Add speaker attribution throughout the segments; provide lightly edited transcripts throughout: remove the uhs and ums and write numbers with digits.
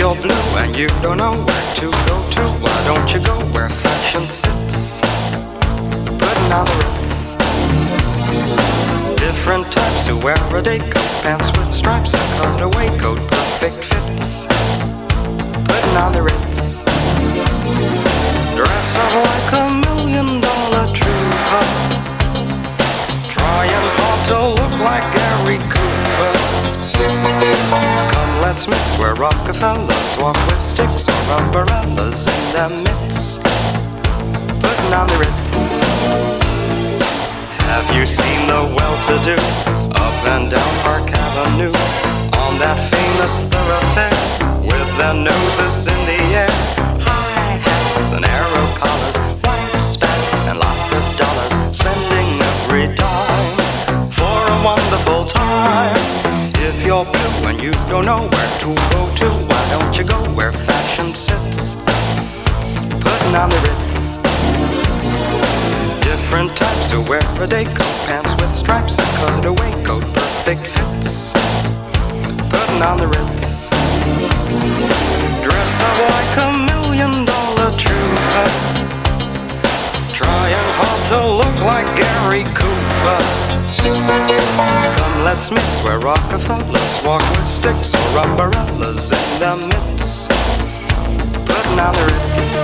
Speaker 1: you're blue and you don't know where to go to, why don't you go where fashion sits? Putting on the Ritz. Different types who wear a day coat, pants with stripes, a cutaway coat, perfect fits. Putting on the Ritz. Dressed up like $1,000,000 trooper, trying hard to look like Gary Cooper. Come, let's mix where Rockefellers walk with sticks or umbrellas in their midst. Putting on the Ritz. Have you seen the well-to-do up and down Park Avenue on that famous thoroughfare with their noses in the air? High hats and arrow collars, white spats and lots of dollars, spending every dime for a wonderful time. If you're blue and you don't know where to go to, why don't you go where fashion sits? Putting on the Ritz. Different types who wear a day coat, pants with stripes, a cutaway coat, perfect fits. Putting on the Ritz. Dress up like $1,000,000 trooper, trying hard to look like Gary Cooper. Come, let's mix where Rockefellers walk with sticks or umbrellas in their midst. Putting on the Ritz.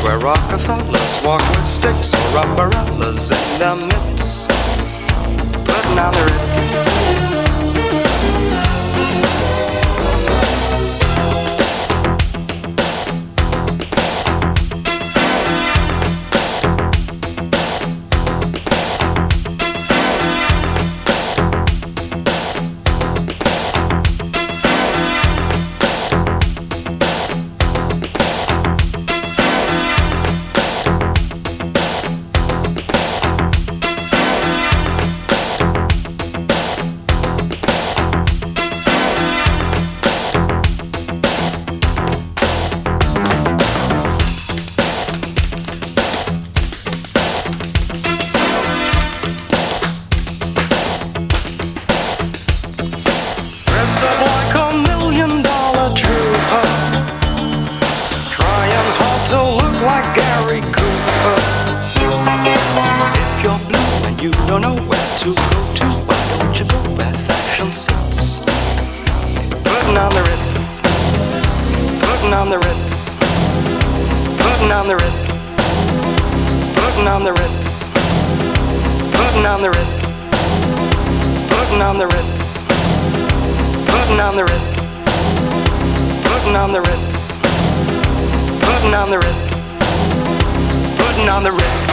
Speaker 1: where Rockefellers walk with sticks or umbrellas in their mitts, putting on the Ritz. Like a $1,000,000 trooper, trying hard to look like Gary Cooper. If you're blue and you don't know where to go to, why don't you go where fashion sits? Putting on the Ritz, putting on the Ritz, putting on the Ritz, putting on the Ritz, putting on the Ritz, putting on the Ritz. Putting on the Ritz, putting on the Ritz, putting on the Ritz, putting on the Ritz.